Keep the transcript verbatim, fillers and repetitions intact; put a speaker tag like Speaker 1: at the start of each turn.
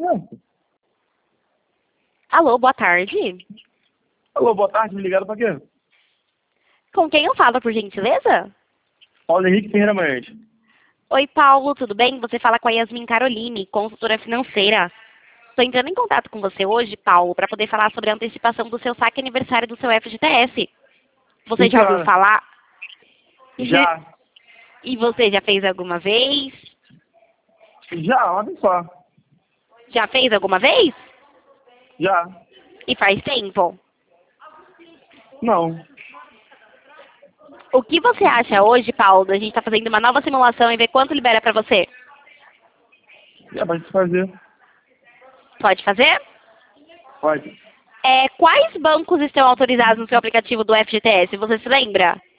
Speaker 1: conversa.
Speaker 2: Alô, boa tarde.
Speaker 1: Alô, boa tarde, me ligaram pra quê?
Speaker 2: Com quem eu falo, por gentileza?
Speaker 1: Paulo Henrique Ferreira Manhães.
Speaker 2: Oi, Paulo, tudo bem? Você fala com a Yasmin Caroline, consultora financeira. Estou entrando em contato com você hoje, Paulo, para poder falar sobre a antecipação do seu saque aniversário do seu F G T S. Você
Speaker 1: Sim,
Speaker 2: já ouviu
Speaker 1: senhora.
Speaker 2: falar?
Speaker 1: Já.
Speaker 2: E você já fez alguma vez?
Speaker 1: Já, olha só.
Speaker 2: Já fez alguma vez?
Speaker 1: Já.
Speaker 2: E faz tempo?
Speaker 1: Não.
Speaker 2: O que você acha hoje, Paulo, da gente estar fazendo uma nova simulação e ver quanto libera para você?
Speaker 1: Já pode fazer.
Speaker 2: Pode fazer?
Speaker 1: Pode.
Speaker 2: É, quais bancos estão autorizados no seu aplicativo do F G T S? Você se lembra?